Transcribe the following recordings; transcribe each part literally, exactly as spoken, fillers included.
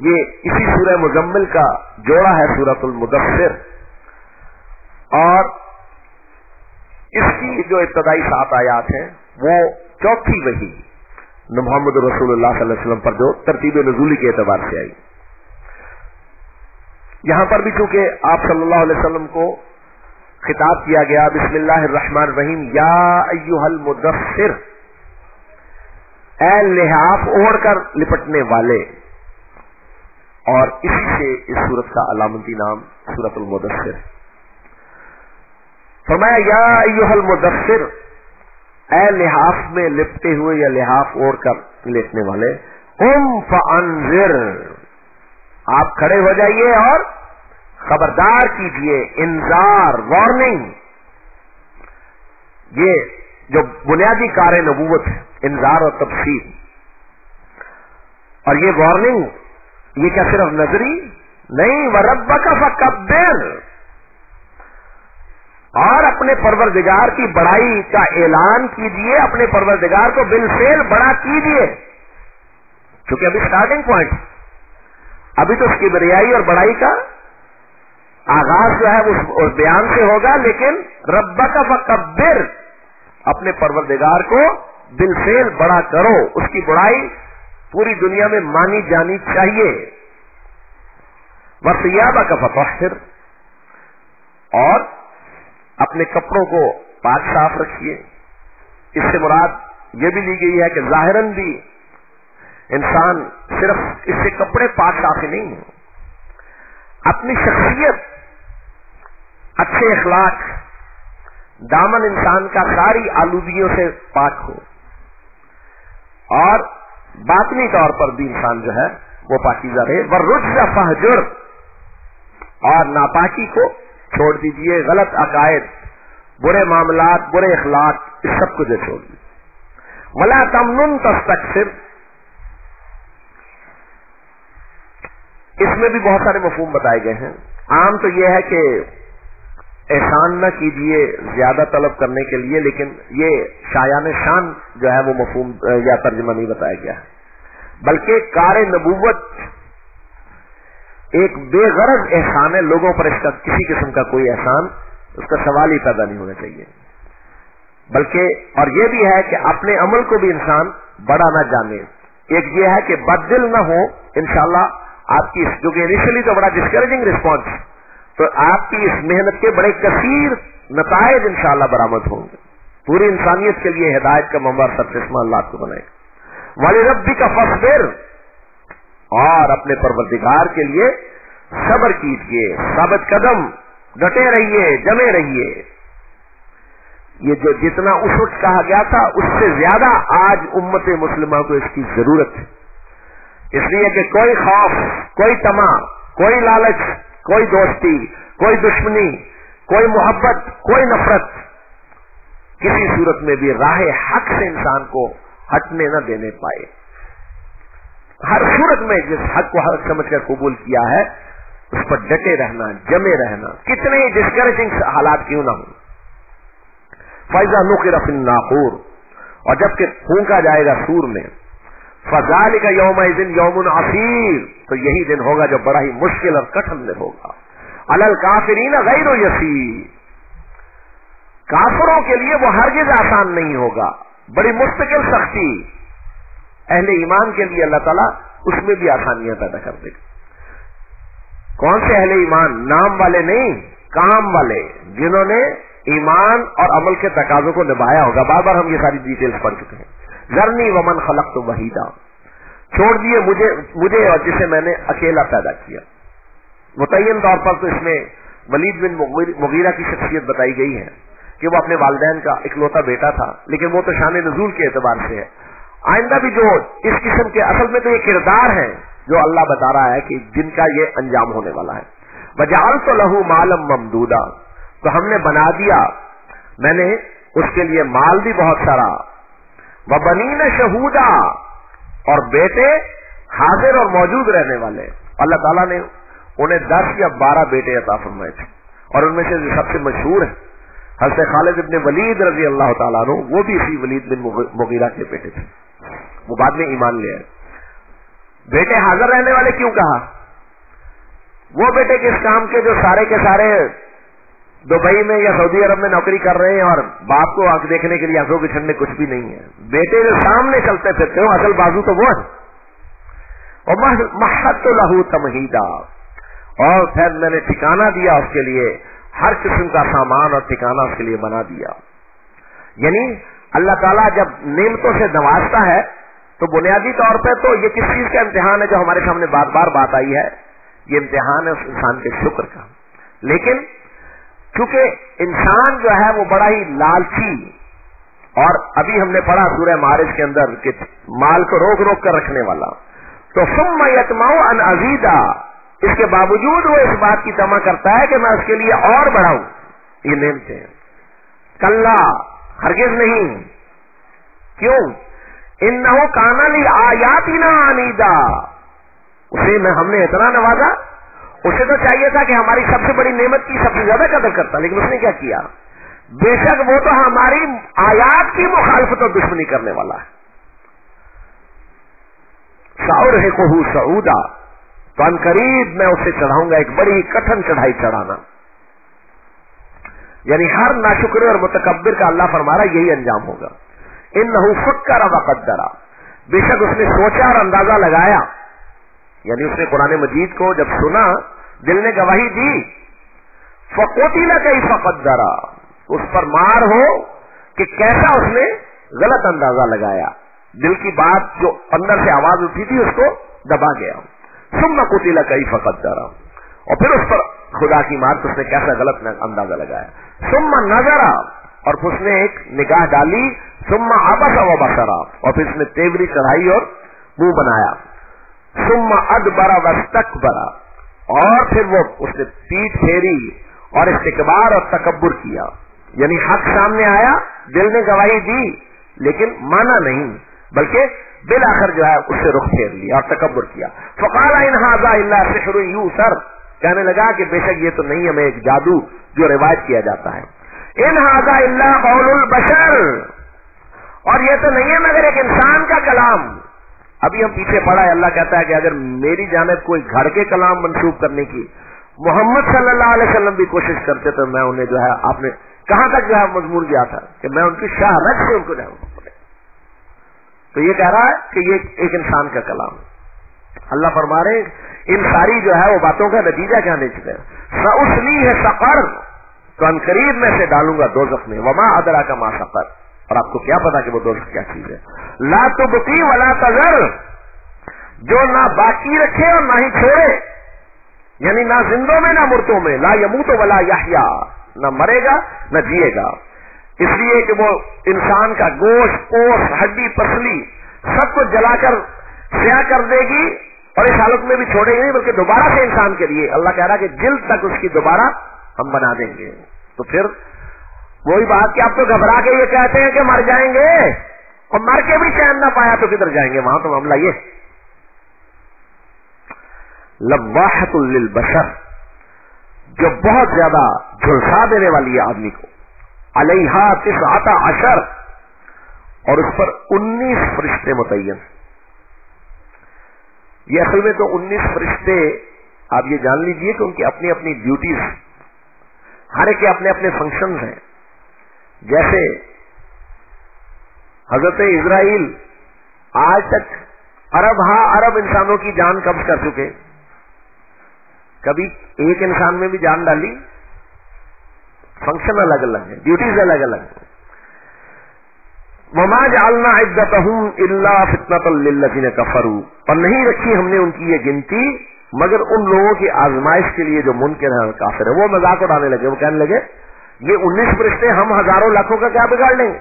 یہ اسی سورہ مزمل کا جوڑا ہے سورۃ المدثر، اور اس کی جو ابتدائی سات آیات ہیں وہ چوتھی وحی محمد رسول اللہ صلی اللہ علیہ وسلم پر جو ترتیب نزولی کے اعتبار سے آئی۔ یہاں پر بھی چونکہ آپ صلی اللہ علیہ وسلم کو خطاب کیا گیا بسم اللہ الرحمن الرحیم یا ایھا المدثر، اے لحاف اوڑھ کر لپٹنے والے، اور اسی سے اس سورت کا علامتی نام سورۃ المدثر۔ فرمایا یا ایھا المدثر، اے لحاف میں لپٹے ہوئے یا لحاف اوڑھ کر لیٹنے والے، قم فانذر، آپ کھڑے ہو جائیے اور خبردار کیجئے، انذار، وارننگ۔ یہ جو بنیادی کار نبوت ہے، انذار اور تبشیر، اور یہ وارننگ یہ کیا صرف نظری نہیں، وَرَبَّكَ فَكَبِّرْ، اور اپنے پروردگار کی بڑائی کا اعلان کیجئے، اپنے پروردگار کو بالفعل بڑا کیجئے، کیونکہ ابھی سٹارٹنگ پوائنٹ، ابھی تو اس کی بڑائی اور بڑائی کا آغاز جو ہے اس بیان سے ہوگا، لیکن ربک فکبر، اپنے پروردگار کو بالفعل بڑا کرو، اس کی بڑائی پوری دنیا میں مانی جانی چاہیے۔ وثیابک فطہر، اور اپنے کپڑوں کو پاک صاف رکھیے۔ اس سے مراد یہ بھی لی گئی ہے کہ ظاہراً بھی انسان صرف اس سے کپڑے پاک صاف ہی نہیں ہیں، اپنی شخصیت، اچھے اخلاق، دامن انسان کا ساری آلودگیوں سے پاک ہو، اور باطنی طور پر بھی انسان جو ہے وہ پاکیزہ رہے۔ وَالرُّجْزَ فَاهْجُرْ، اور ناپاکی کو چھوڑ دیجئے، غلط عقائد، برے معاملات، برے اخلاق، اس سب کو جو چھوڑ دیجئے۔ وَلَا تَمْنُنْ تَسْتَكْثِرْ، اس میں بھی بہت سارے مفہوم بتائے گئے ہیں۔ عام تو یہ ہے کہ احسان نہ کیجئے زیادہ طلب کرنے کے لیے، لیکن یہ شایان شان جو ہے وہ مفہوم یا ترجمہ نہیں بتایا گیا ہے، بلکہ کار نبوت ایک بے غرض احسان ہے، لوگوں پر اس کا کسی قسم کا کوئی احسان اس کا سوال ہی پیدا نہیں ہونا چاہیے، بلکہ اور یہ بھی ہے کہ اپنے عمل کو بھی انسان بڑا نہ جانے۔ ایک یہ ہے کہ بد دل نہ ہو، انشاءاللہ آپ کی، جو کہ انیشلی تو بڑا ڈسکریجنگ رسپانس، تو آپ کی اس محنت کے بڑے کثیر نتائج انشاءاللہ برآمد ہوں گے، پوری انسانیت کے لیے ہدایت کا منبر سرچشمہ اللہ آپ کو بنائے گا۔ وَلِرَبِّكَ فَاصْبِرْ، اور اپنے پروردگار کے لیے صبر کیجئے، ثابت قدم، ڈٹے رہیے، جمے رہیے۔ یہ جو جتنا اس وقت کہا گیا تھا اس سے زیادہ آج امت مسلمہ کو اس کی ضرورت ہے، اس لیے کہ کوئی خوف، کوئی طمع، کوئی لالچ، کوئی دوستی، کوئی دشمنی، کوئی محبت، کوئی نفرت کسی صورت میں بھی راہ حق سے انسان کو ہٹنے نہ دینے پائے۔ ہر صورت میں جس حق کو حق سمجھ کر قبول کیا ہے اس پر ڈٹے رہنا، جمے رہنا، کتنے ہی ڈسکریجنگ حالات کیوں نہ ہوں۔ فَإِذَا نُقِرَ فِي النَّاقُورِ، اور جب کہ پھونکا جائے گا سور میں، فَذَلِكَ يَوْمَئِذٍ يَوْمٌ عَسِيرٌ، تو یہی دن ہوگا جو بڑا ہی مشکل اور کٹھن دن ہوگا۔ عَلَى الْكَافِرِينَ غَيْرُ يَسِيرٌ، کافروں کے لیے وہ ہرگز آسان نہیں ہوگا، بڑی مستقل سختی۔ اہل ایمان کے لیے اللہ تعالیٰ اس میں بھی آسانیاں پیدا کر دے گا۔ کون سے اہل ایمان؟ نام والے نہیں، کام والے، جنہوں نے ایمان اور عمل کے تقاضوں کو نبھایا ہوگا۔ بار بار ہم یہ ساری ڈیٹیلز پڑھ چکے ہیں۔ ذرنی ومن خلقت وحیدا، چھوڑ دیے مجھے مجھے اور جسے میں نے اکیلا پیدا کیا۔ متعین طور پر تو اس میں ولید بن مغیرہ کی شخصیت بتائی گئی ہے کہ وہ اپنے والدین کا اکلوتا بیٹا تھا، لیکن وہ تو شان نزول کے اعتبار سے ہے۔ آئندہ بھی جو اس قسم کے، اصل میں تو یہ کردار ہیں جو اللہ بتا رہا ہے کہ جن کا یہ انجام ہونے والا ہے۔ وَجَعَلْتُ لَهُ مَالًا مَمْدُودًا، تو ہم نے بنا دیا، میں نے اس کے لیے مال بھی بہت سارا، وَبَنِينَ شَهُودًا، اور بیٹے حاضر اور موجود رہنے والے۔ اللہ تعالیٰ نے انہیں دس یا بارہ بیٹے عطا فرمائے تھے، اور ان میں سے سب سے مشہور ہے حضرت خالد ابن ولید رضی اللہ تعالیٰ عنہ، وہ بھی اسی ولید بن مغیرہ کے بیٹے تھے، وہ بعد میں ایمان لے آئے۔ بیٹے حاضر رہنے والے کیوں کہا؟ وہ بیٹے کس کام کے جو سارے کے سارے دبئی میں یا سعودی عرب میں نوکری کر رہے ہیں اور باپ کو آنکھ دیکھنے کے لیے آنکھوں کے ٹھنڈے کچھ بھی نہیں ہے. بیٹے جو سامنے چلتے پھرتے ہو اصل بازو تو وہ ہے. اور محت لہو تمہیدا، اور پھر میں نے ٹھکانہ دیا اس کے لیے، ہر قسم کا سامان اور ٹھکانہ اس کے لیے بنا دیا. یعنی اللہ تعالیٰ جب نعمتوں سے نوازتا ہے تو بنیادی طور پہ تو یہ کس چیز کا امتحان ہے جو ہمارے سامنے بار بار بات آئی ہے، یہ امتحان ہے اس انسان کے شکر کا. لیکن کیونکہ انسان جو ہے وہ بڑا ہی لالچی، اور ابھی ہم نے پڑھا سورہ معارج کے اندر کہ مال کو روک روک کر رکھنے والا، تو ثم یطمع ان ازیدا، اس کے باوجود وہ اس بات کی طمع کرتا ہے کہ میں اس کے لیے اور بڑھاؤں یہ نعمتیں. کلا، ہرگز نہیں. کیوں؟ انہ کان لآیاتنا عنیدا، اسے میں ہم نے اتنا نوازا، اسے تو چاہیے تھا کہ ہماری سب سے بڑی نعمت کی سب سے زیادہ قدر کرتا، لیکن اس نے کیا کیا؟ بے شک وہ تو ہماری آیات کی مخالفت اور دشمنی کرنے والا ہے. سأرهقه صعودا، تو ان قریب میں اسے چڑھاؤں گا ایک بڑی کٹھن چڑھائی چڑھانا. یعنی ہر ناشکر اور متکبر کا اللہ فرما رہا یہی انجام ہوگا. انہ فکر وقدر، بے شک اس نے سوچا اور اندازہ لگایا. یعنی اس نے قرآن مجید کو جب سنا، دل نے گواہی دی. فقتل کیف قدر، اس پر مار ہو کہ کیسا اس نے غلط اندازہ لگایا. دل کی بات جو اندر سے آواز اٹھی تھی اس کو دبا گیا. ثم قتل کیف قدر، اور پھر اس پر خدا کی مار تو اس نے کیسا غلط اندازہ لگایا. ثم نظر، اور پھر اس نے ایک نگاہ ڈالی. ثم عبس وبصر، اور پھر اس نے تیوری چڑھائی اور منہ بنایا. ثم ادبر واستکبر، اور پھر وہ اس نے پیٹھ پھیری اور استکبار اور تکبر کیا. یعنی حق سامنے آیا، دل نے گواہی دی لیکن مانا نہیں، بلکہ بالآخر جو ہے اس سے رخ پھیر لیا اور تکبر کیا. فقال ان ھذا الا سحر یؤثر، کہنے لگا کہ بے شک یہ تو نہیں ہمیں ایک جادو جو روایت کیا جاتا ہے. ان ھذا الا قول البشر، اور یہ تو نہیں ہے مگر ایک انسان کا کلام. ابھی ہم پیچھے پڑا ہے، اللہ کہتا ہے کہ اگر میری جانب کوئی گھر کے کلام منسوب کرنے کی محمد صلی اللہ علیہ وسلم بھی کوشش کرتے تو میں انہیں جو ہے، آپ نے کہاں تک جو ہے مضمون کیا تھا کہ میں ان کی شہرت سے ان کو جاؤں. تو یہ کہہ رہا ہے کہ یہ ایک انسان کا کلام. اللہ فرما رہے ان ساری جو ہے وہ باتوں کا نتیجہ کیا نکلے. سأصلیہ سقر، تو ان قریب میں سے ڈالوں گا دوزخ میں. وما ادراک ما سقر، اور آپ کو کیا پتا کہ وہ دوزخ کیا چیز ہے. لا تبقی ولا تذر، جو نہ باقی رکھے اور نہ ہی چھوڑے، یعنی نہ زندوں میں نہ مردوں میں. لا یموت ولا یحیا، نہ مرے گا نہ جیے گا. اس لیے کہ وہ انسان کا گوشت، پوست، ہڈی، پسلی سب کو جلا کر سیاہ کر دے گی، اور اس حالت میں بھی چھوڑے گی نہیں، بلکہ دوبارہ سے انسان کے لیے اللہ کہہ رہا کہ جلد تک اس کی دوبارہ ہم بنا دیں گے. تو پھر وہی بات کہ آپ تو گھبرا کے یہ کہتے ہیں کہ مر جائیں گے، اور مر کے بھی چین نہ پایا تو کدھر جائیں گے. وہاں تو معاملہ یہ لواحۃ للبشر، جو بہت زیادہ جھلسا دینے والی ہے آدمی کو. علیہا تسعۃ عشر، اور اس پر انیس فرشتے متعین. یہ اصل میں تو انیس فرشتے، آپ یہ جان لیجئے کہ ان کی اپنی اپنی ڈیوٹیز، ہر ایک کے اپنے اپنے فنکشنز ہیں. جیسے حضرت اسرائیل آج تک ارب ہاں ارب انسانوں کی جان قبض کر چکے، کبھی ایک انسان میں بھی جان ڈالی. فنکشن الگ الگ ہے، ڈیوٹیز الگ الگ ہیں. وما جعلنا عدتهم الا فتنة للذین کفروا، اور نہیں رکھی ہم نے ان کی یہ گنتی مگر ان لوگوں کی آزمائش کے لیے جو منکر ہیں اور کافر ہیں. وہ مذاق اڑانے لگے، وہ کہنے لگے یہ انیس فرشتے ہم ہزاروں لاکھوں کا کیا بگاڑ لیں گے.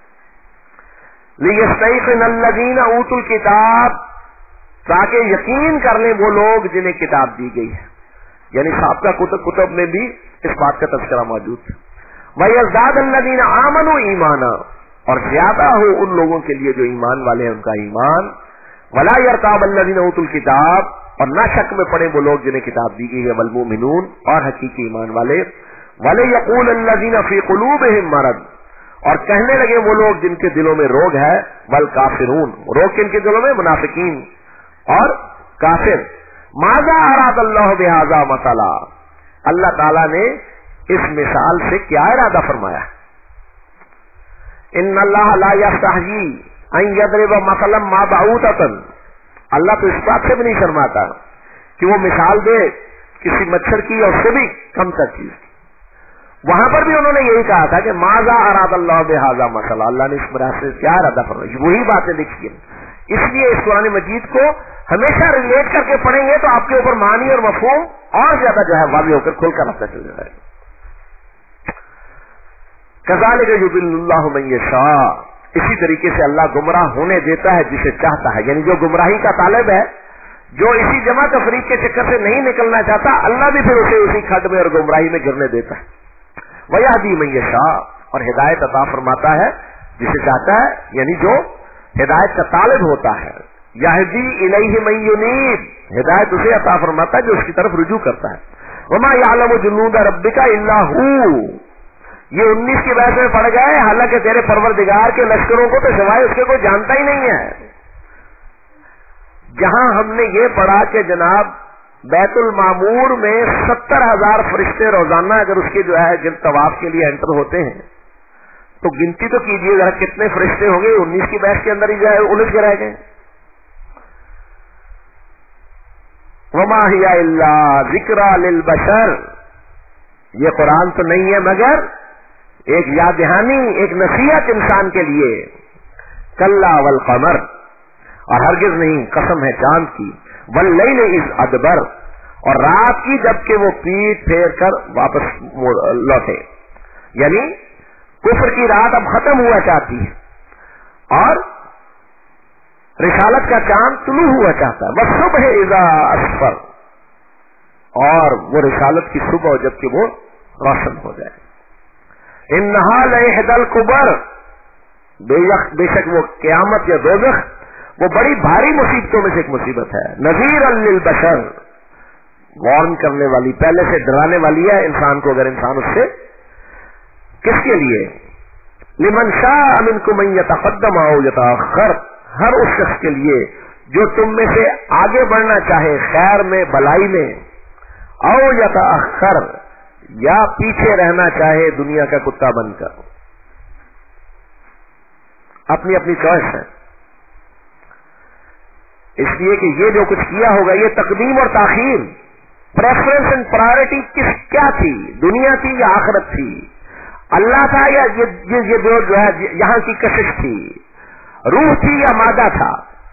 لیستیقن الذین اوتوا الکتاب، تاکہ یقین کر لیں وہ لوگ جنہیں کتاب دی گئی ہے. یعنی سابقہ کتب کتب میں بھی اس بات کا تذکرہ موجود ہے. وَيَزْدَادَ الَّذِينَ آمَنُوا ایمانا، اور زیادہ ہو ان لوگوں کے لیے جو ایمان والے ہیں ان کا ایمان. وَلَا يَرْتَابَ الَّذِينَ أُوتُوا الْكِتَابَ، اور نہ شک میں پڑے وہ لوگ جنہیں کتاب دی گئی ہے. وَالْمُؤْمِنُونَ، اور حقیقی ایمان والے. وَلَيَقُولَ الَّذِينَ فِي قُلُوبِهِم مَرَضٌ، اور کہنے لگے وہ لوگ جن کے دلوں میں روگ ہے. وَالْكَافِرُونَ، روگ کن کے دلوں میں؟ منافقین اور काफिर, माज़ा अराद अल्लाह बिहाज़ा मसला, अल्लाह ताला ने इस मिसाल से क्या इरादा फरमाया। इन्नल्लाह ला यस्तहयी अन यदरिब मसलन मा बऊतन, अल्लाह तो इस बात से भी नहीं शर्माता कि वो मिसाल दे किसी मच्छर की और उससे भी कम तर चीज। वहां पर भी उन्होंने यही कहा था कि माज़ा अराद अल्लाह बिहाज़ा मसला, अल्लाह ने इस मिसाल से क्या इरादा फरमाया, वही बातें लिखी है। इसलिए इस कुरान मजीद को हमेशा रिलेट करके पढ़ेंगे तो आपके ऊपर मानी और मफहूम और ज्यादा जो है वाज़ेह होकर खुलकर आता चल जाएगा। कज़ालिक युदिल्लुल्लाहु मन यशा, इसी तरीके से अल्लाह गुमराह होने देता है जिसे चाहता है, यानी जो गुमराही का तालिब है, जो इसी जमा तफरीक के चक्कर से नहीं निकलना चाहता, अल्लाह भी फिर उसे उसी खड्ड में और गुमराही में गिरने देता है। वयहदी मन यशा, और हिदायत अता फरमाता है जिसे चाहता है, यानी जो हिदायत का तालिब होता है। यहदी इलैहि मन युनीब, हिदायत उसे अता फरमाता है जो उसकी तरफ रुजू करता है। वमा यअलमु जुनूद रब्बिका इल्ला हू, ये उन्नीस की बहस में पड़ गए, हालांकि तेरे परवरदिगार के लश्करों को तो सिवाय उसके कोई जानता ही नहीं है। जहां हमने ये पढ़ा कि जनाब बैतुल मामूर में सत्तर हजार फरिश्ते रोजाना अगर उसके जो है तवाफ के लिए एंटर होते हैं, तो गिनती तो कीजिए जरा कितने फरिश्ते होंगे। उन्नीस की बहस के अंदर ही जो है उलझ के रह गए। वमा हिया इल्ला जिक्रा लिल बशर, ये कुरान तो नहीं है मगर एक याद दहानी, एक नसीहत इंसान के लिए। कल्ला वल कमर, और हरगिज नहीं, कसम है चांद की, वल लैल इज अदबर, और रात की जबकि वो पीठ फेर कर वापस लौटे, यानी कुफ्र की रात अब खत्म हुआ चाहती है और रिसालत का चांद तुलू हुआ चाहता है। वह सुबह इज़ा अस्फर, और वो रिसालत की सुबह जबकि वो रोशन हो जाए। इन्नहा लहदल कुबर, बेशक वो क़यामत या दोज़ख वो बड़ी भारी मुसीबतों में से एक मुसीबत है। नज़ीर लिल बशर, वार्न करने वाली, पहले से डराने वाली है इंसान को, अगर इंसान उससे, किसके लिए? लिमन शाअ मिनकुम अन यतक़द्दम औ यतअख़्ख़र, हर उस शख्स के लिए जो तुम में से आगे बढ़ना चाहे खैर में, भलाई में, औ यतअख़्ख़र, या पीछे रहना चाहे दुनिया का कुत्ता बनकर। अपनी अपनी चॉइस है। इसलिए कि ये जो कुछ किया होगा, ये तकदीम और ताखीर, प्रेफरेंस एंड प्रायोरिटी किस क्या थी, दुनिया थी या आखिरत थी, अल्लाह था या ये ये, ये जो जो है यहां की कशिश थी, रूह थी या मादा था।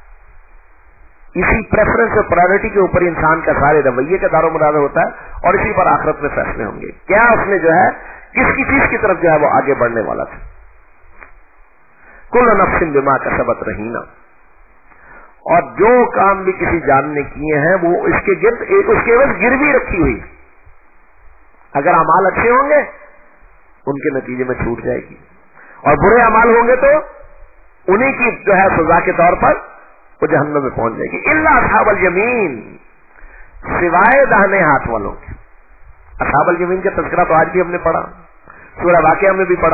इसी प्रेफरेंस और प्रायोरिटी के ऊपर इंसान का सारे रवैये का दारोमदार होता है और इसी पर आखिरत में फैसले होंगे। क्या उसने जो है किसकी चीज की तरफ जो है वो आगे बढ़ने वाला था। कुल नफ्सिन बिमा कसबत रहीना, और जो काम भी किसी जान ने किए हैं वो इसके गिर्द एक उसके बस गिरवी रखी हुई। अगर अमाल अच्छे होंगे उनके नतीजे में छूट जाएगी, और बुरे अमाल होंगे तो उन्हीं की जो है सजा के तौर पर वो जहन्नम में पहुंच जाएगी। इल्ला असहाबल यमीन, सिवाय दाहिने हाथ वालों के। असहाबल यमीन का तज़किरा तो आज भी हमने पढ़ा, सूरह वाक़िया में भी पढ़ा।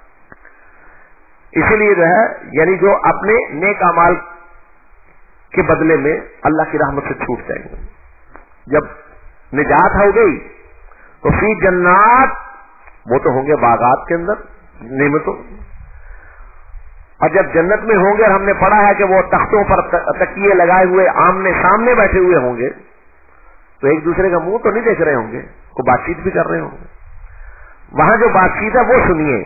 इसीलिए जो है यानी जो अपने नेक अमाल के बदले में अल्लाह की रहमत से छूट जाएंगे। जब निजात हो गई तो फी जन्नात, वो तो होंगे बागात के अंदर नेमतों, और जब जन्नत में होंगे, और हमने पढ़ा है कि वो तख्तों पर तकिए लगाए हुए आमने सामने बैठे हुए होंगे, तो एक दूसरे का मुंह तो नहीं देख रहे होंगे, वो बातचीत भी कर रहे होंगे। वहां जो बातचीत है वो सुनिए,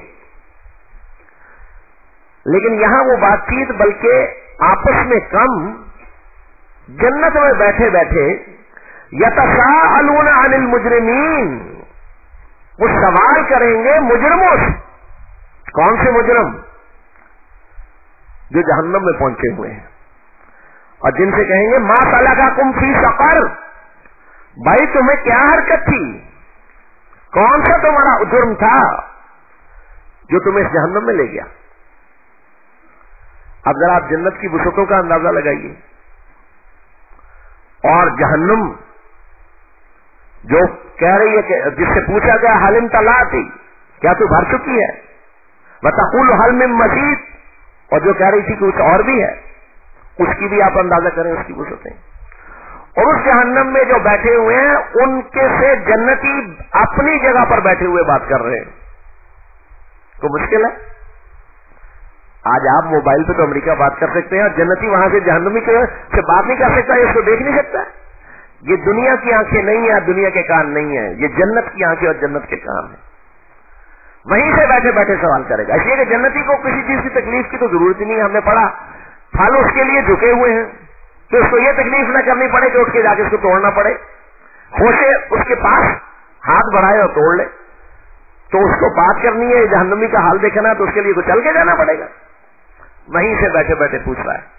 लेकिन यहां वो बातचीत बल्कि आपस में कम, जन्नत में बैठे बैठे यतसाअलूना अनिल मुजरिमीन, वो सवाल करेंगे मुजरिमों से। कौन से मुजरिम? जो जहन्नम में पहुंचे हुए हैं, और जिनसे कहेंगे मा सलकाकुम फी सक़र, भाई तुम्हें क्या हरकत थी, कौन सा तुम्हारा जुर्म था जो तुम्हें इस जहन्नम में ले गया। अब जरा आप जन्नत की वसअतों का अंदाजा लगाइए, और जहन्नम जो कह रही है कि जिससे पूछा गया हलिम तलाती, क्या तू भर चुकी है, वतक़ूलु हल मिन मज़ीद, और जो कह रही थी कि कुछ और भी है, उसकी भी आप अंदाजा करें उसकी वसअतें। और उस जहन्नम में जो बैठे हुए हैं उनके से जन्नती अपनी जगह पर बैठे हुए बात कर रहे हैं। तो मुश्किल है। आज आप मोबाइल पे तो अमेरिका बात कर सकते हैं और जन्नती वहां से जहन्नमी से बात नहीं कर सकता, इसको देख नहीं सकता। ये दुनिया की आंखें नहीं है, दुनिया के कान नहीं है, ये जन्नत की आंखें और जन्नत के कान है। वहीं से बैठे बैठे सवाल करेगा। इसलिए कि जन्नती को किसी चीज की तकलीफ की तो जरूरत ही नहीं। हमने पढ़ा फल उसके लिए झुके हुए हैं कि उसको ये तकलीफ न करनी पड़े कि उठ के जाके उसको तोड़ना पड़े। होशे उसके पास हाथ बढ़ाए और तोड़ ले। तो उसको बात करनी है, जहन्नमी का हाल देखना है तो उसके लिए तो चल के जाना पड़ेगा। वहीं से बैठे बैठे पूछ रहा है।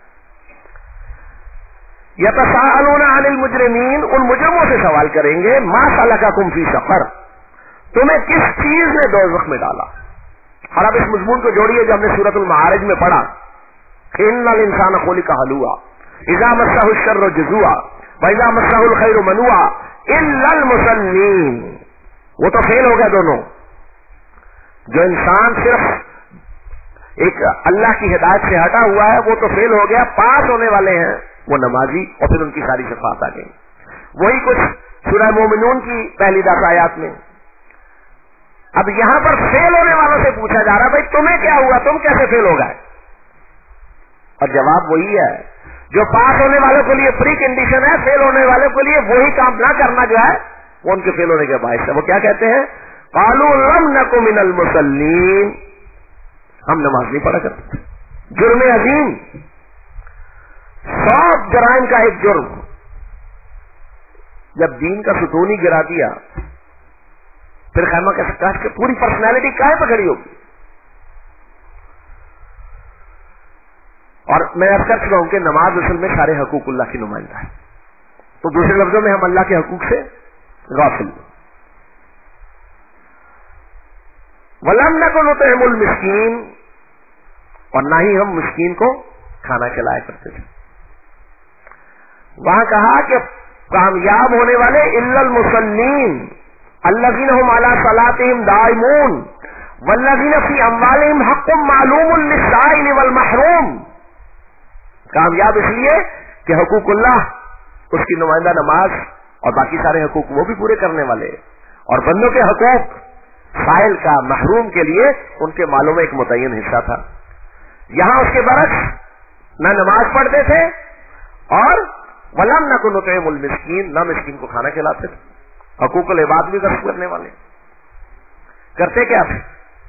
यतसाअलूना अनिल मुजरिमीन, उन मुजरिमों से सवाल करेंगे, मा सलकाकुम फी सफर, तुम्हें किस चीज ने दोज़ख में डाला। और अब इस मजमून को जोड़िए जो हमने सूरतुल मारिज में पढ़ा, इन्नल इंसान खुलिका हलुआ इज़ा मस्सहु शर्रु जज़ुआ व इज़ा मस्सहुल खैरु मनुआ इल्लल मुसल्लीन। वो तो फेल हो गया दोनों। जो इंसान सिर्फ एक अल्लाह की हिदायत से हटा हुआ है वो तो फेल हो गया। पास होने वाले हैं वो नमाजी, और फिर उनकी सारी शफाअत आ गई। वही कुछ सूरह मोमिनून की पहली दस आयात में। अब यहां पर फेल होने वालों से पूछा जा रहा है, भाई तुम्हें क्या हुआ, तुम कैसे फेल हो गए? और जवाब वही है जो पास होने वालों के लिए प्री कंडीशन है, फेल होने वालों के लिए वही काम ना करना जो है वो उनके फेल होने के बायस है। वो क्या कहते हैं? कालू लम नकु मिनल मुसल्लीन, हम नमाज नहीं पढ़ा करते। जुर्म अजीम, सौ जराइम का एक जुर्म। जब दीन का सुतून ही गिरा दिया फिर खैमा कैसे काश के पूरी पर्सनैलिटी काहे पर खड़ी होगी। और मैं अब कर चुका हूं कि नमाज असल में सारे हकूकुल्लाह की नुमाइंदा है। तो दूसरे लफ्जों में हम अल्लाह के हकूक से गाफिल। वलम नकुन नुतइमुल मिस्कीन, और ना ही हम मिस्कीन को खाना खिलाया करते थे। वहां कहा कि कामयाब होने वाले इल्लल मुसल्लीन अल्लज़ीना हुम अला सलातिहिम दाइमून वल्लज़ीना फी अम्वालिहिम हक़्क़ुम मालूमुन लिस्साइल वल महरूम। कामयाब इसलिए कि हकूकुल्लाह उसकी नुमाइंदा नमाज और बाकी सारे हकूक वो भी पूरे करने वाले, और बंदों के हकूक साइल का महरूम के लिए उनके मालों में एक मुतय्यन हिस्सा था। यहां उसके बरक्स न नमाज पढ़ते थे और वलम नकुन नुतइमुल मिस्कीन, न मिस्कीन को खाना खिलाते थे। हकूकुल इबाद भी गश्त करने वाले करते क्या थे?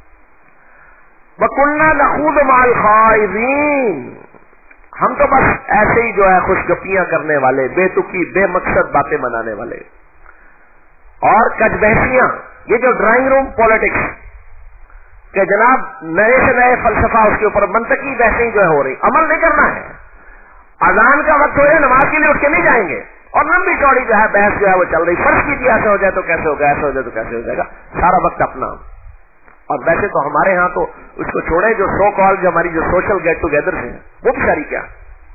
वकुन्ना नखूद माल खाइज़ीन, हम तो बस ऐसे ही जो है खुशगपियां करने वाले, बेतुकी बेमकसद बातें बनाने वाले और कजबहसियां, ये जो ड्राइंग रूम पॉलिटिक्स के जनाब नए से नए फलसफा उसके ऊपर मंतकी बहसें जो है हो रही, अमल नहीं करना है। अजान का वक्त हो रहा है, नमाज के लिए उठ के नहीं जाएंगे और लंबी चौड़ी जो है बहस जो है वो चल रही। फर्ज कीजिए ऐसा हो जाए तो कैसे होगा, ऐसा हो जाए तो कैसे हो जाएगा, सारा वक्त अपना। और वैसे तो हमारे यहां तो उसको छोड़े, जो सो कॉल जो हमारी जो सोशल गेट टूगेदर है वो भी सारी क्या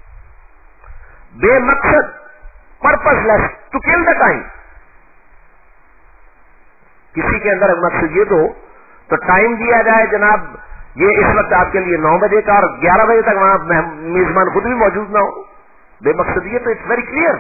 बेमकसद, purposeless, to kill the time. किसी के अंदर मकसद ये तो तो टाइम दिया जाए जनाब, ये इस वक्त आपके लिए नौ बजे का और ग्यारह बजे तक वहां मेजबान खुद भी मौजूद ना हो, बेमकसद ये तो इट्स वेरी क्लियर।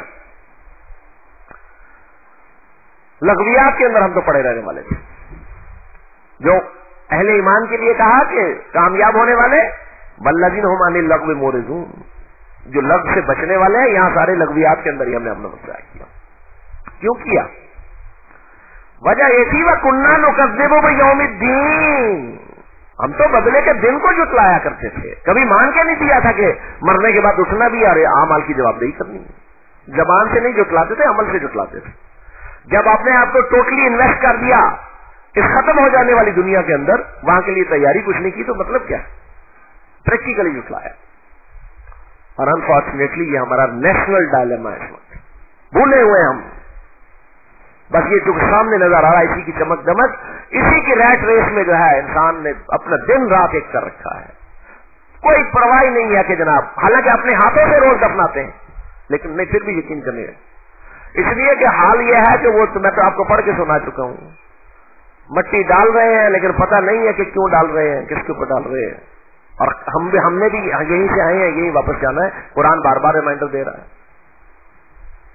लग़वियात के अंदर हम तो पड़े रहने वाले थे। जो अहले ईमान के लिए कहा कि कामयाब होने वाले वल्लज़ीना हुम अनिल लग़्वी मुरिज़ून, जो लग़्व से बचने वाले हैं, यहां सारे लग़वियात के अंदर ही हमने अपना मसला किया। क्यों किया? वजह ये थी वकुन्ना नुकज़्ज़िबु बियौमिद्दीन, हम तो बदले के दिन को जुटलाया करते थे। कभी मान के नहीं दिया था कि मरने के बाद उठना भी और आमाल की जवाबदेही करनी है। जबान से नहीं जुटलाते थे, अमल से जुटलाते थे। जब आपने आपको टोटली इन्वेस्ट कर दिया इस खत्म हो जाने वाली दुनिया के अंदर, वहां के लिए तैयारी कुछ नहीं की, तो मतलब क्या? प्रैक्टिकली जुटलाया। और अनफॉर्चुनेटली ये हमारा नेशनल डायलेमा है। इस वक्त भूले हुए हम, बस ये जो सामने नजर आ रहा है इसी की चमक दमक, इसी की रैट रेस में जो है इंसान ने अपना दिन रात एक कर रखा है। कोई परवाह नहीं है कि जनाब, हालांकि अपने हाथों से रोज दफनाते हैं, लेकिन नहीं फिर भी यकीन करने, इसलिए कि हाल यह है कि वो तो मैं तो आपको पढ़ के सुना चुका हूं, मट्टी डाल रहे हैं लेकिन पता नहीं है कि क्यों डाल रहे हैं, किसके ऊपर डाल रहे हैं। और हम भी हमने भी यहीं से आए हैं, यहीं वापस जाना है। कुरान बार बार रिमाइंडर दे रहा है।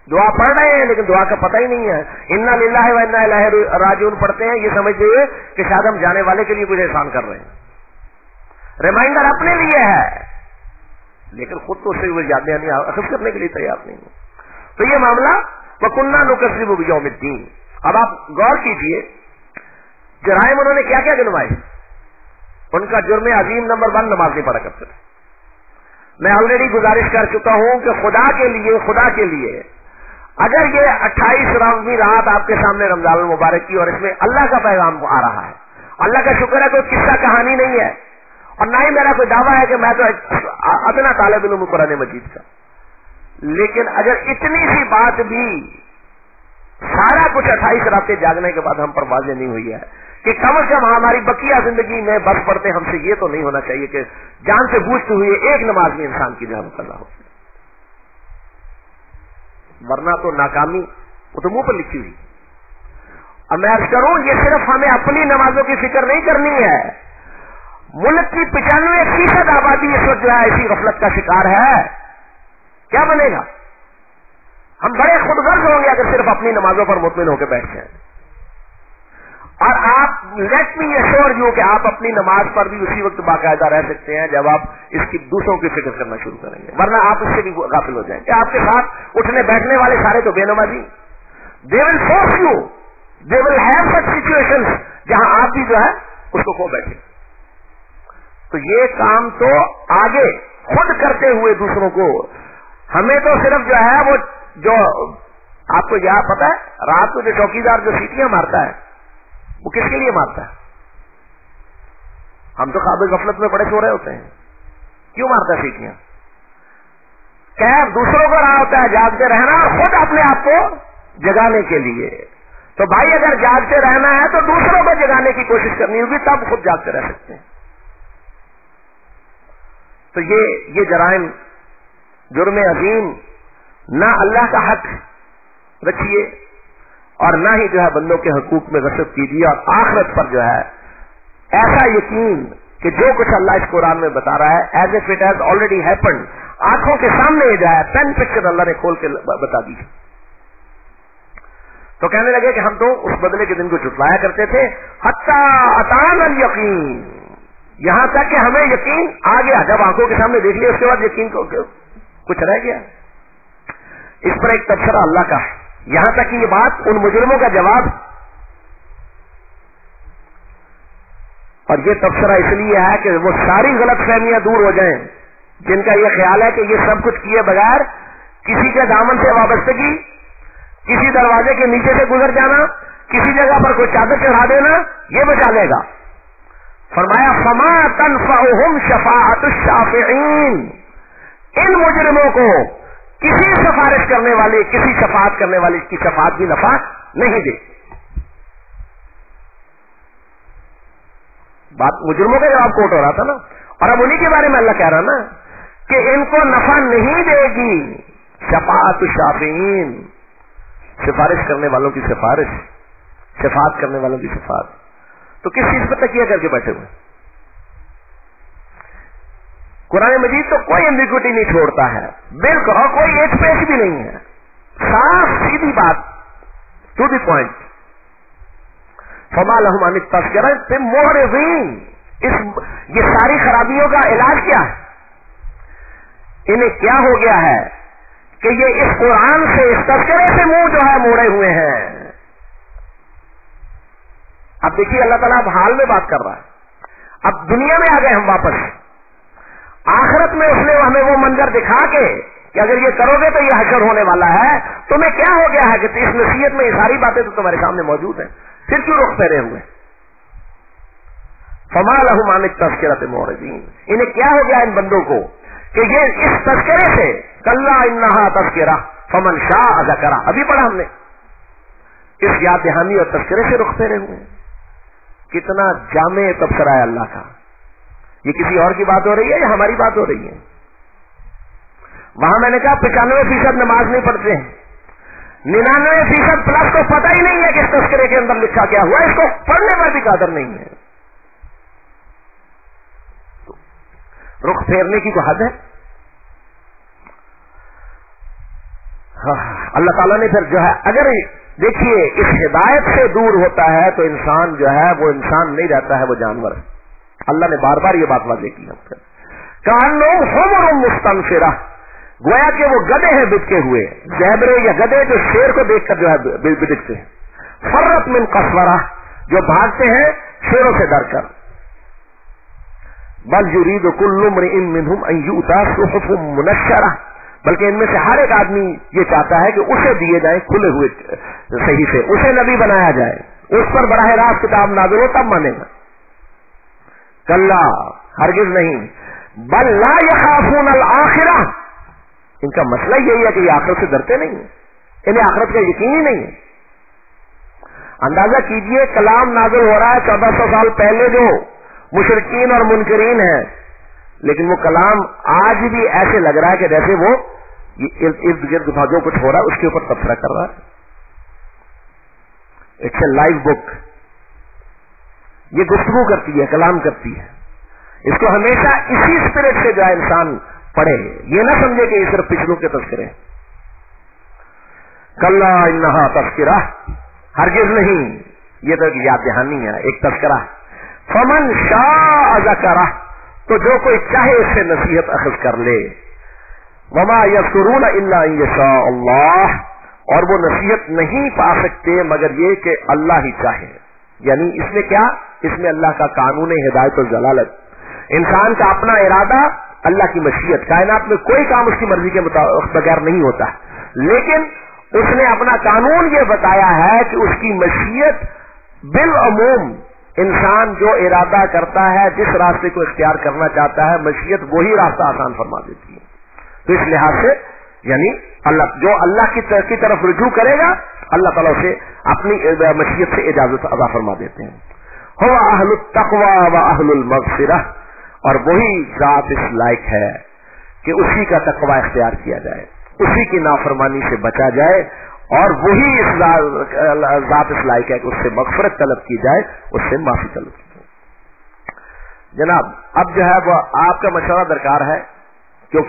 दुआ पढ़ रहे हैं लेकिन दुआ का पता ही नहीं है। इन्ना लिल्लाहि व इन्ना इलैहि राजिऊन पढ़ते हैं, ये समझते हुए कि शायद हम जाने वाले के लिए कुछ एहसान कर रहे हैं। रिमाइंडर अपने लिए है लेकिन खुद तो उससे वो यादें नहीं अखज़ करने के लिए तैयार नहीं है। तो ये मामला वकुन्ना नुकज़्ज़िबु बियौमिद्दीन। अब आप गौर कीजिए जराइम उन्होंने क्या क्या गिनवाए। उनका जुर्म अजीम नंबर वन, नमाज नहीं पढ़ा करते थे। मैं ऑलरेडी गुजारिश कर चुका हूं कि खुदा के लिए खुदा के लिए अगर ये अट्ठाईस रमज़ी रात आपके सामने रमजान मुबारक की और इसमें अल्लाह का पैगाम आ रहा है, अल्लाह का शुक्र है कोई किस्सा कहानी नहीं है और ना ही मेरा कोई दावा है कि मैं तो अदना तालिब इल्म कुरान मजीद का, लेकिन अगर इतनी सी बात भी सारा कुछ अट्ठाईस रातें जागने के बाद हम पर वाज़ेह नहीं हुई है कि कम से कम हमारी बकिया जिंदगी में बस पड़ते हमसे ये तो नहीं होना चाहिए कि जान से बूझते हुए एक नमाज में इंसान की जान करना हो, वरना तो नाकामी वो तो मुंह पर लिखी हुई। अब मैं अर्ज करूं ये सिर्फ हमें अपनी नमाजों की फिक्र नहीं करनी है, मुल्क की पचानवे फीसद आबादी इस वक्त जो है ऐसी गफलत का शिकार है, क्या बनेगा? हम बड़े खुदगर्ज होंगे अगर सिर्फ अपनी नमाजों पर मुतमिन होकर बैठ जाएं। और आप लेट मी एश्योर यू कि आप अपनी नमाज पर भी उसी वक्त बाकायदा रह सकते हैं जब आप इसकी दूसरों की फिक्र करना शुरू करेंगे, वरना आप इससे भी गाफिल हो जाएंगे। आपके साथ उठने बैठने वाले सारे तो बेनमाजी, they will force you, they will have such situations जहां आप भी जो है उसको खो बैठे। तो ये काम तो आगे खुद करते हुए दूसरों को, हमें तो सिर्फ जो है वो जो आपको यह पता है, रात को जो चौकीदार जो सीटियां मारता है वो किसके लिए मारता है? हम तो ख्वाब गफलत में बड़े सो रहे होते हैं, क्यों मारता है सीटियां? कैब दूसरों को रहा होता है जागते रहना और खुद अपने आप को जगाने के लिए। तो भाई अगर जागते रहना है तो दूसरों को जगाने की कोशिश करनी होगी, तब खुद जागते रह सकते हैं। तो ये ये जराइम जुर्म अजीम, ना अल्लाह का हक रखिए और ना ही जो है बंदों के हकूक में गसब कीजिए, और आखिरत पर जो है ऐसा यकीन कि जो कुछ अल्लाह इस कुरान में बता रहा है as if it has already happened, आंखों के सामने जो है पेन पिक्चर अल्लाह ने खोल के बता दी। तो कहने लगे कि हम तो उस बदले के दिन को जुटलाया करते थे, हत्ता अतान अल यकीन, यहां तक कि हमें यकीन आ गया। जब आंखों के सामने देख लिया उसके बाद यकीन को कुछ रह गया। इस पर एक तबसरा अल्लाह का है, यहां तक कि ये बात उन मुजरिमों का जवाब, और ये तबसरा इसलिए है कि वो सारी गलत फहमियां दूर हो जाएं जिनका ये ख्याल है कि ये सब कुछ किए बगैर किसी के दामन से वाबस्तगी, किसी दरवाजे के नीचे से गुजर जाना, किसी जगह पर कोई चादर चढ़ा देना, ये बचा लेगा। फरमाया फमा तनफअहुम शफाअतुश शाफिईन, इन मुजरिमों को किसी सिफारिश करने वाले, किसी शफाअत करने वाले की शफाअत भी नफा नहीं दे। बात मुजरिमों का जवाब कोट हो रहा था ना, और अब उन्हीं के बारे में अल्लाह कह रहा ना कि इनको नफा नहीं देगी शफाअतुश शाफिईन, सिफारिश करने वालों की सिफारिश, शफाअत करने वालों की शफाअत। तो किस चीज पर तकिया करके बैठे हुए? कुरान मजीद तो कोई एम्बिग्विटी नहीं छोड़ता है, बिल्कुल, और कोई एच पेश भी नहीं है, साफ सीधी बात, टू द पॉइंट। फमा लहुम अनित तज़किरा से मुअरिज़ीन, इस ये सारी खराबियों का इलाज क्या है? इन्हें क्या हो गया है कि ये इस कुरान से, इस तज़किरे से मुंह जो है मोड़े हुए हैं। अब देखिए अल्लाह ताला अब हाल में बात कर रहा है। अब दुनिया में आ गए हम वापस, आखिरत में उसने हमें वो मंजर दिखा के कि अगर ये करोगे तो ये हशर होने वाला है। तुम्हें क्या हो गया है कि इस नसीहत में ये सारी बातें तो तुम्हारे सामने मौजूद है, फिर क्यों रुख फेरे हुए? फमा लहुम अनित तज़किरत मुअरिज़ीन, इन्हें क्या हो गया इन बंदों को कि ये इस तज़किरे से, कल्ला इन्नहा तज़किरा फमन शाअ ज़करा, अभी पढ़ा हमने, इस याद दहानी और तज़किरे से रुख फेरे हुए। कितना जामे तबसरा है अल्लाह का। ये किसी और की बात हो रही है या हमारी बात हो रही है? वहां मैंने कहा पचानवे फीसद नमाज नहीं पढ़ते हैं, निन्यानवे फीसद प्लस को पता ही नहीं है कि इस तस्करे के अंदर लिखा क्या हुआ, इसको पढ़ने पर भी कादर नहीं है। तो रुख फेरने की तो हद है। हाँ, اللہ تعالیٰ نے پھر جو ہے اگر دیکھیے اس ہدایت سے دور ہوتا ہے تو انسان جو ہے وہ انسان نہیں رہتا ہے، وہ جانور ہے. اللہ نے بار بار یہ بات واضح کی ہے. کانو حمر مستنفرہ، گویا کہ وہ گدے ہیں بچکے ہوئے، زیبرے یا گدے جو شیر کو دیکھ کر جو ہے بچکتے ہیں. فرت من قسورہ، جو بھاگتے ہیں شیروں سے ڈر کر. بل یرید کل امرئ منہم ان یؤتی صحف منشرہ، بلکہ ان میں سے ہر ایک آدمی یہ چاہتا ہے کہ اسے دیے جائیں کھلے ہوئے صحیح سے، اسے نبی بنایا جائے، اس پر براہ راست کتاب نازل ہو تب مانے گا. کلا، ہرگز نہیں. بل لا یخافون الآخرہ، ان کا مسئلہ یہی ہے کہ یہ آخرت سے ڈرتے نہیں ہیں، انہیں آخرت کا یقین ہی نہیں ہے. اندازہ کیجئے کلام نازل ہو رہا ہے چودہ سو سال پہلے جو مشرکین اور منکرین ہیں، لیکن وہ کلام آج بھی ایسے لگ رہا ہے کہ جیسے وہ ارد گرد جو کچھ ہو رہا ہے اس کے اوپر تبصرہ کر رہا ہے. اٹس اے لائیو بک، یہ گفتگو کرتی ہے، کلام کرتی ہے. اس کو ہمیشہ اسی اسپرٹ سے جو ہے انسان پڑھے، یہ نہ سمجھے کہ یہ صرف پچھلوں کے تذکرے. کلا انہا تذکرہ، ہرگز نہیں، یہ تو ایک یاد دہانی ہے، ایک تذکرہ. فمن شاء ذکرہ، تو جو کوئی چاہے اس سے نصیحت اخذ کر لے. وما یذکرون الا ان یشاء اللہ، اور وہ نصیحت نہیں پا سکتے مگر یہ کہ اللہ ہی چاہے. یعنی اس میں کیا؟ اس میں اللہ کا قانون ہدایت و ضلالت، انسان کا اپنا ارادہ، اللہ کی مشیت. کائنات میں کوئی کام اس کی مرضی کے بغیر نہیں ہوتا، لیکن اس نے اپنا قانون یہ بتایا ہے کہ اس کی مشیت بالعموم انسان جو ارادہ کرتا ہے، جس راستے کو اختیار کرنا چاہتا ہے، مشیت وہی راستہ آسان فرما دیتی ہے. تو اس لحاظ سے یعنی اللہ جو اللہ کی طرف رجوع کرے گا، اللہ تعالیٰ اسے اپنی مشیت سے اجازت عطا فرما دیتے ہیں. هو اہل التقوی و اہل المغفرہ، اور وہی ذات اس لائق ہے کہ اسی کا تقوی اختیار کیا جائے، اسی کی نافرمانی سے بچا جائے، اور وہی اس ذات اس لائق ہے کہ اس سے مغفرت طلب کی جائے، اس سے معافی طلب کی جائے. جناب اب جو ہے وہ آپ کا مشورہ درکار ہے